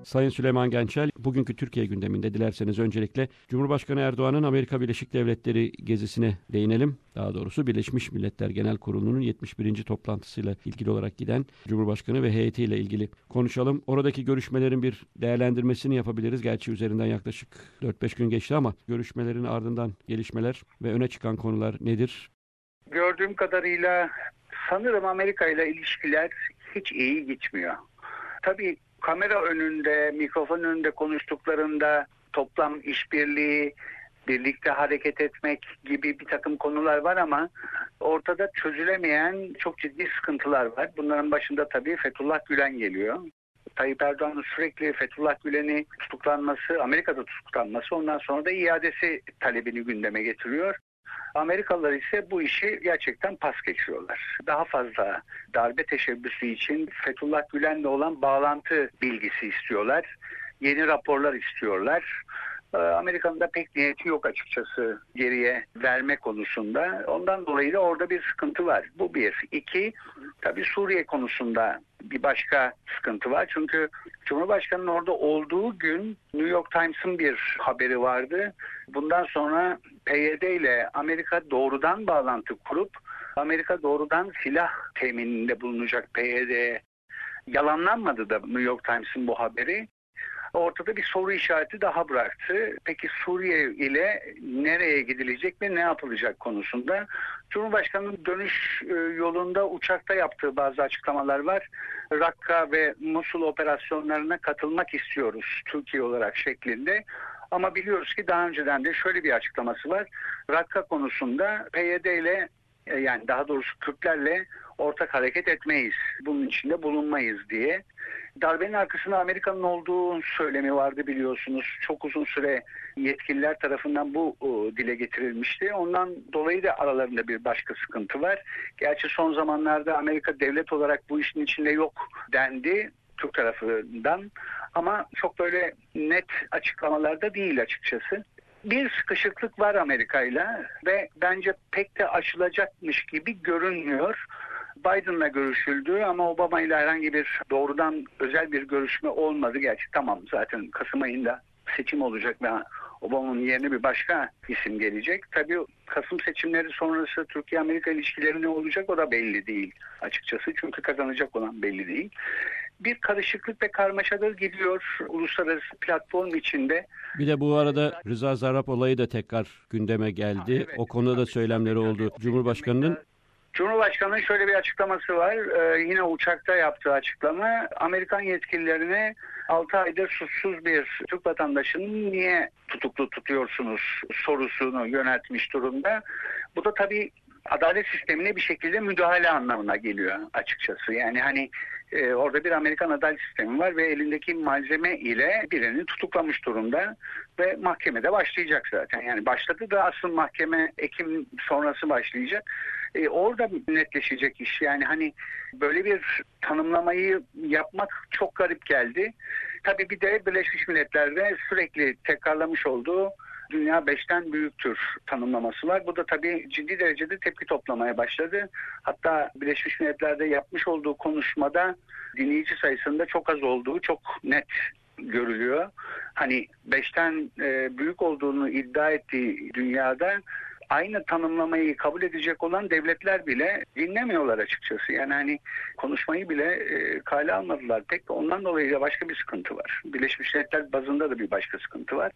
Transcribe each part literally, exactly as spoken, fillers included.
Sayın Süleyman Gençel, bugünkü Türkiye gündeminde dilerseniz öncelikle Cumhurbaşkanı Erdoğan'ın Amerika Birleşik Devletleri gezisine değinelim. Daha doğrusu Birleşmiş Milletler Genel Kurulu'nun yetmiş birinci toplantısıyla ilgili olarak giden Cumhurbaşkanı ve heyetiyle ilgili konuşalım. Oradaki görüşmelerin bir değerlendirmesini yapabiliriz. Gerçi üzerinden yaklaşık dört beş gün geçti ama görüşmelerin ardından gelişmeler ve öne çıkan konular nedir? Gördüğüm kadarıyla sanırım Amerika ile ilişkiler hiç iyi gitmiyor. Tabii kamera önünde, mikrofon önünde konuştuklarında toplam işbirliği, birlikte hareket etmek gibi bir takım konular var ama ortada çözülemeyen çok ciddi sıkıntılar var. Bunların başında tabii Fethullah Gülen geliyor. Tayyip Erdoğan'ın sürekli Fethullah Gülen'i tutuklanması, Amerika'da tutuklanması, ondan sonra da iadesi talebini gündeme getiriyor. Amerikalılar ise bu işi gerçekten pas geçiyorlar. Daha fazla darbe teşebbüsü için Fethullah Gülen'le olan bağlantı bilgisi istiyorlar. Yeni raporlar istiyorlar. Amerika'nın da pek niyeti yok açıkçası geriye verme konusunda. Ondan dolayı da orada bir sıkıntı var. Bu bir. İki, tabii Suriye konusunda bir başka sıkıntı var. Çünkü Cumhurbaşkanı'nın orada olduğu gün New York Times'ın bir haberi vardı. Bundan sonra P Y D ile Amerika doğrudan bağlantı kurup Amerika doğrudan silah temininde bulunacak P Y D'ye. Yalanlanmadı da New York Times'ın bu haberi. Ortada bir soru işareti daha bıraktı. Peki Suriye ile nereye gidilecek ve ne yapılacak konusunda? Cumhurbaşkanı'nın dönüş yolunda uçakta yaptığı bazı açıklamalar var. Rakka ve Musul operasyonlarına katılmak istiyoruz Türkiye olarak şeklinde. Ama biliyoruz ki daha önceden de şöyle bir açıklaması var. Rakka konusunda P Y D ile, yani daha doğrusu Kürtlerle ortak hareket etmeyiz, bunun içinde bulunmayız diye. Darbenin arkasında Amerika'nın olduğu söylemi vardı biliyorsunuz. Çok uzun süre yetkililer tarafından bu o, dile getirilmişti. Ondan dolayı da aralarında bir başka sıkıntı var. Gerçi son zamanlarda Amerika devlet olarak bu işin içinde yok dendi Türk tarafından. Ama çok böyle net açıklamalarda değil açıkçası. Bir sıkışıklık var Amerika'yla ve bence pek de aşılacakmış gibi görünmüyor. Biden'la görüşüldü ama Obama ile herhangi bir doğrudan özel bir görüşme olmadı. Gerçi tamam, zaten Kasım ayında seçim olacak ve Obama'nın yerine bir başka isim gelecek. Tabii Kasım seçimleri sonrası Türkiye-Amerika ilişkileri ne olacak o da belli değil açıkçası. Çünkü kazanacak olan belli değil. Bir karışıklık ve karmaşadır gidiyor uluslararası platform içinde. Bir de bu arada Rıza Zarrab olayı da tekrar gündeme geldi. Ha, evet. O konuda da söylemleri oldu. Cumhurbaşkanının Cumhurbaşkanı'nın şöyle bir açıklaması var. Ee, yine uçakta yaptığı açıklama. Amerikan yetkililerine altı aydır suçsuz bir Türk vatandaşını niye tutuklu tutuyorsunuz sorusunu yöneltmiş durumda. Bu da tabii adalet sistemine bir şekilde müdahale anlamına geliyor açıkçası. Yani hani e, orada bir Amerikan adalet sistemi var ve elindeki malzeme ile birini tutuklamış durumda ve mahkemede başlayacak zaten. Yani başladı da asıl mahkeme Ekim sonrası başlayacak. E, orada netleşecek iş. Yani hani böyle bir tanımlamayı yapmak çok garip geldi. Tabii bir de Birleşmiş Milletler'de sürekli tekrarlamış olduğu dünya beşten büyüktür tanımlaması var. Bu da tabii ciddi derecede tepki toplamaya başladı. Hatta Birleşmiş Milletler'de yapmış olduğu konuşmada dinleyici sayısında çok az olduğu çok net görülüyor. Hani beşten e, büyük olduğunu iddia ettiği dünyada aynı tanımlamayı kabul edecek olan devletler bile dinlemiyorlar açıkçası. Yani hani konuşmayı bile e, kale almadılar. Pek de ondan dolayı da başka bir sıkıntı var. Birleşmiş Milletler bazında da bir başka sıkıntı var.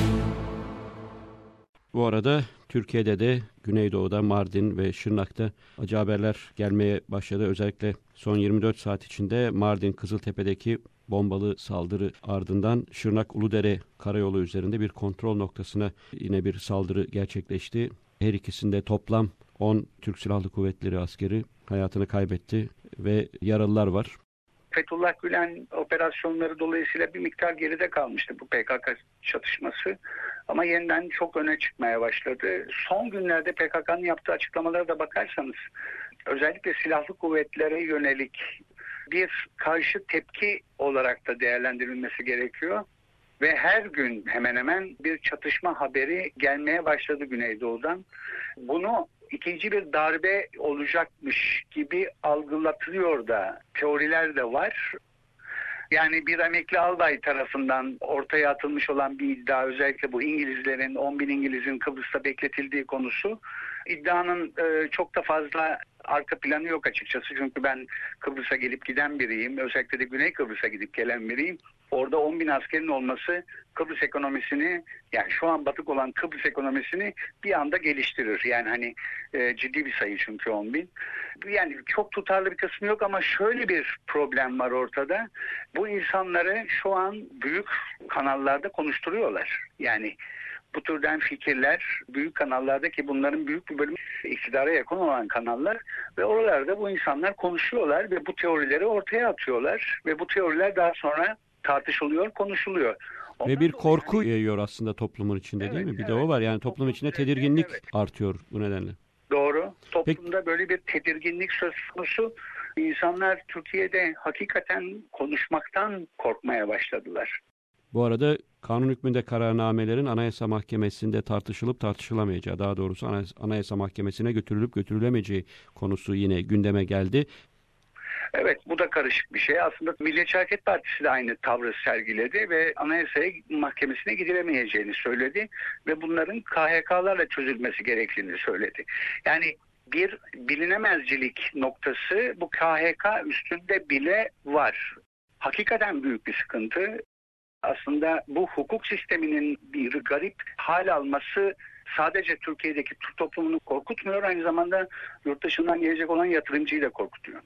Bu arada Türkiye'de de Güneydoğu'da, Mardin ve Şırnak'ta acı haberler gelmeye başladı. Özellikle son yirmi dört saat içinde Mardin Kızıltepe'deki bombalı saldırı ardından Şırnak Uludere Karayolu üzerinde bir kontrol noktasına yine bir saldırı gerçekleşti. Her ikisinde toplam on Türk Silahlı Kuvvetleri askeri hayatını kaybetti ve yaralılar var. Fethullah Gülen operasyonları dolayısıyla bir miktar geride kalmıştı bu P K K çatışması. Ama yeniden çok öne çıkmaya başladı. Son günlerde P K K'nın yaptığı açıklamalara da bakarsanız özellikle silahlı kuvvetlere yönelik bir karşı tepki olarak da değerlendirilmesi gerekiyor. Ve her gün hemen hemen bir çatışma haberi gelmeye başladı Güneydoğu'dan. Bunu ikinci bir darbe olacakmış gibi algılatılıyor da teoriler de var. Yani bir emekli albay tarafından ortaya atılmış olan bir iddia, özellikle bu İngilizlerin, on bin İngiliz'in Kıbrıs'ta bekletildiği konusu. İddianın e, çok da fazla arka planı yok açıkçası. Çünkü ben Kıbrıs'a gelip giden biriyim. Özellikle de Güney Kıbrıs'a gidip gelen biriyim. Orada on bin askerin olması Kıbrıs ekonomisini, yani şu an batık olan Kıbrıs ekonomisini bir anda geliştirir. Yani hani e, ciddi bir sayı çünkü on bin. Yani çok tutarlı bir kısmı yok ama şöyle bir problem var ortada. Bu insanları şu an büyük kanallarda konuşturuyorlar. Yani bu türden fikirler büyük kanallarda, ki bunların büyük bir bölümü iktidara yakın olan kanallar, ve oralarda bu insanlar konuşuyorlar ve bu teorileri ortaya atıyorlar ve bu teoriler daha sonra tartışılıyor, konuşuluyor. Ondan ve bir korku yani yayıyor aslında toplumun içinde, evet, değil mi? Bir evet. de o var, yani toplum içinde tedirginlik evet. artıyor bu nedenle. Doğru. Toplumda Peki. böyle bir tedirginlik söz konusu. İnsanlar Türkiye'de hakikaten konuşmaktan korkmaya başladılar. Bu arada kanun hükmünde kararnamelerin Anayasa Mahkemesi'nde tartışılıp tartışılamayacağı, daha doğrusu Anayasa Mahkemesi'ne götürülüp götürülemeyeceği konusu yine gündeme geldi. Evet, bu da karışık bir şey. Aslında Milliyetçi Hareket Partisi de aynı tavrı sergiledi ve Anayasa Mahkemesi'ne gidilemeyeceğini söyledi ve bunların K H K'larla çözülmesi gerektiğini söyledi. Yani bir bilinemezcilik noktası bu K H K üstünde bile var. Hakikaten büyük bir sıkıntı. Aslında bu hukuk sisteminin bir garip hal alması sadece Türkiye'deki Türk toplumunu korkutmuyor, aynı zamanda yurt dışından gelecek olan yatırımcıyı da korkutuyor.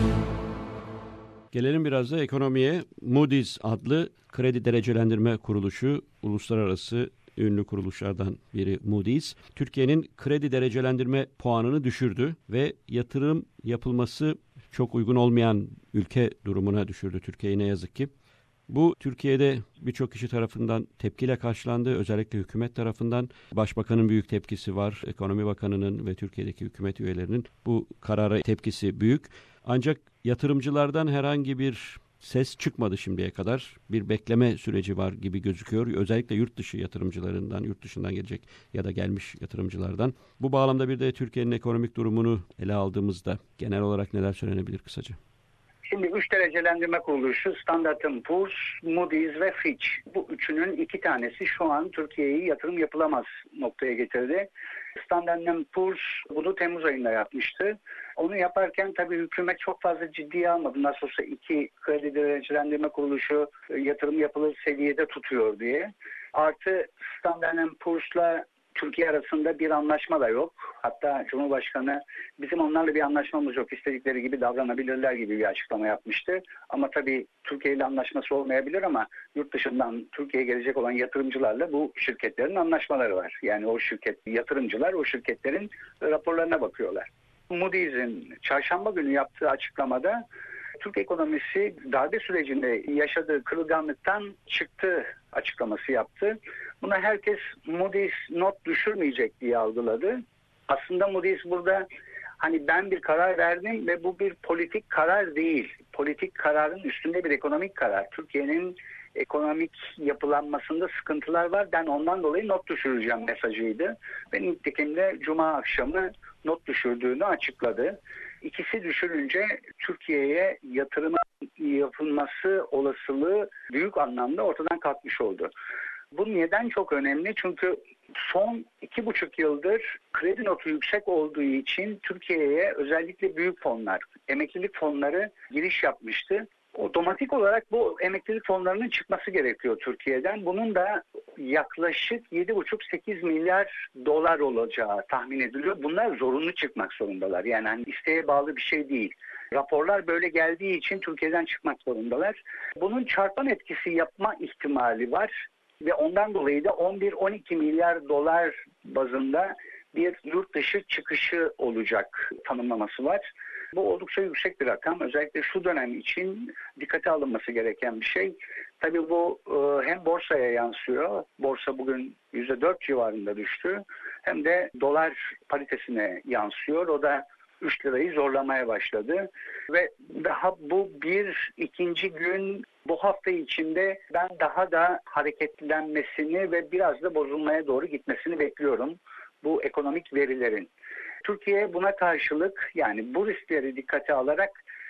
Gelelim biraz da ekonomiye. Moody's adlı kredi derecelendirme kuruluşu, uluslararası ünlü kuruluşlardan biri Moody's, Türkiye'nin kredi derecelendirme puanını düşürdü ve yatırım yapılması çok uygun olmayan ülke durumuna düşürdü Türkiye'yi ne yazık ki. Bu Türkiye'de birçok kişi tarafından tepkiyle karşılandı. Özellikle hükümet tarafından. Başbakanın büyük tepkisi var. Ekonomi Bakanı'nın ve Türkiye'deki hükümet üyelerinin bu karara tepkisi büyük. Ancak yatırımcılardan herhangi bir ses çıkmadı şimdiye kadar. Bir bekleme süreci var gibi gözüküyor. Özellikle yurt dışı yatırımcılarından, yurt dışından gelecek ya da gelmiş yatırımcılardan. Bu bağlamda bir de Türkiye'nin ekonomik durumunu ele aldığımızda genel olarak neler söylenebilir kısaca? Şimdi üç derecelendirme kuruluşu Standard and Poor's, Moody's ve Fitch. Bu üçünün iki tanesi şu an Türkiye'yi yatırım yapılamaz noktaya getirdi. Standard and Poor's bunu Temmuz ayında yapmıştı. Onu yaparken tabii hükümet çok fazla ciddiye almadı. Nasıl olsa iki kredi derecelendirme kuruluşu yatırım yapılır seviyede tutuyor diye. Artı Standard and Poor's'la Türkiye arasında bir anlaşma da yok. Hatta Cumhurbaşkanı bizim onlarla bir anlaşmamız yok, İstedikleri gibi davranabilirler gibi bir açıklama yapmıştı. Ama tabii Türkiye ile anlaşması olmayabilir ama yurt dışından Türkiye'ye gelecek olan yatırımcılarla bu şirketlerin anlaşmaları var. Yani o şirket yatırımcılar o şirketlerin raporlarına bakıyorlar. Moody's'in çarşamba günü yaptığı açıklamada Türk ekonomisi darbe sürecinde yaşadığı kırılganlıktan çıktı açıklaması yaptı. Buna herkes Moody's not düşürmeyecek diye algıladı. Aslında Moody's burada hani ben bir karar verdim ve bu bir politik karar değil. Politik kararın üstünde bir ekonomik karar. Türkiye'nin ekonomik yapılanmasında sıkıntılar var. Ben ondan dolayı not düşüreceğim mesajıydı. Ve nitekim de Cuma akşamı not düşürdüğünü açıkladı. İkisi düşürünce Türkiye'ye yatırım yapılması olasılığı büyük anlamda ortadan kalkmış oldu. Bu neden çok önemli? Çünkü son iki buçuk yıldır kredi notu yüksek olduğu için Türkiye'ye özellikle büyük fonlar, emeklilik fonları giriş yapmıştı. Otomatik olarak bu emeklilik fonlarının çıkması gerekiyor Türkiye'den. Bunun da yaklaşık yedi buçuk sekiz milyar dolar olacağı tahmin ediliyor. Bunlar zorunlu çıkmak zorundalar. Yani hani isteğe bağlı bir şey değil. Raporlar böyle geldiği için Türkiye'den çıkmak zorundalar. Bunun çarpan etkisi yapma ihtimali var. Ve ondan dolayı da on bir on iki milyar dolar bazında bir yurt dışı çıkışı olacak tanımlaması var. Bu oldukça yüksek bir rakam. Özellikle şu dönem için dikkate alınması gereken bir şey. Tabii bu hem borsaya yansıyor. Borsa bugün yüzde dört civarında düştü. Hem de dolar paritesine yansıyor. O da üç lirayı zorlamaya başladı. Ve daha bu bir ikinci gün bu hafta içinde ben daha da hareketlenmesini ve biraz da bozulmaya doğru gitmesini bekliyorum bu ekonomik verilerin. Türkiye buna karşılık, yani bu riskleri dikkate alarak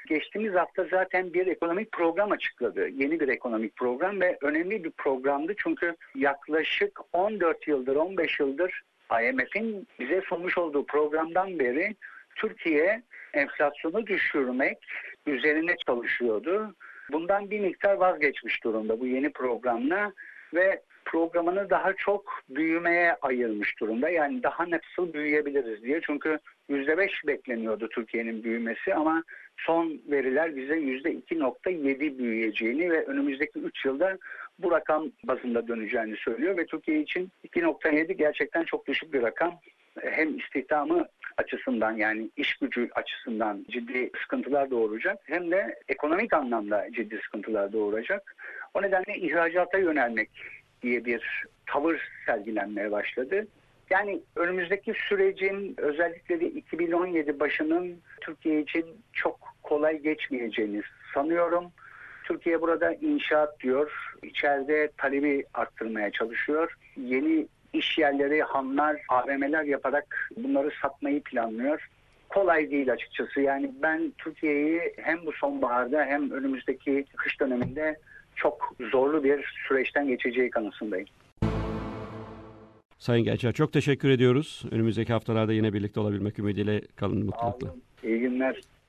geçtiğimiz hafta zaten bir ekonomik program açıkladı. Yeni bir ekonomik program ve önemli bir programdı. Çünkü yaklaşık on dört yıldır, on beş yıldır I M F'in bize sunmuş olduğu programdan beri Türkiye enflasyonu düşürmek üzerine çalışıyordu. Bundan bir miktar vazgeçmiş durumda bu yeni programla ve programını daha çok büyümeye ayırmış durumda. Yani daha nasıl büyüyebiliriz diye. Çünkü yüzde beş bekleniyordu Türkiye'nin büyümesi ama son veriler bize yüzde iki nokta yedi büyüyeceğini ve önümüzdeki üç yılda bu rakam bazında döneceğini söylüyor ve Türkiye için iki nokta yedi gerçekten çok düşük bir rakam. Hem istihdamı açısından yani iş gücü açısından ciddi sıkıntılar doğuracak hem de ekonomik anlamda ciddi sıkıntılar doğuracak. O nedenle ihracata yönelmek diye bir tavır sergilenmeye başladı. Yani önümüzdeki sürecin özellikle de iki bin on yedi başının Türkiye için çok kolay geçmeyeceğini sanıyorum. Türkiye burada inşaat diyor, içeride talebi arttırmaya çalışıyor. Yeni iş yerleri, hanlar, A V M'ler yaparak bunları satmayı planlıyor. Kolay değil açıkçası. Yani ben Türkiye'yi hem bu sonbaharda hem önümüzdeki kış döneminde çok zorlu bir süreçten geçeceği kanısındayım. Sayın Gencer çok teşekkür ediyoruz. Önümüzdeki haftalarda yine birlikte olabilmek ümidiyle kalın mutlulukla. İyi günler.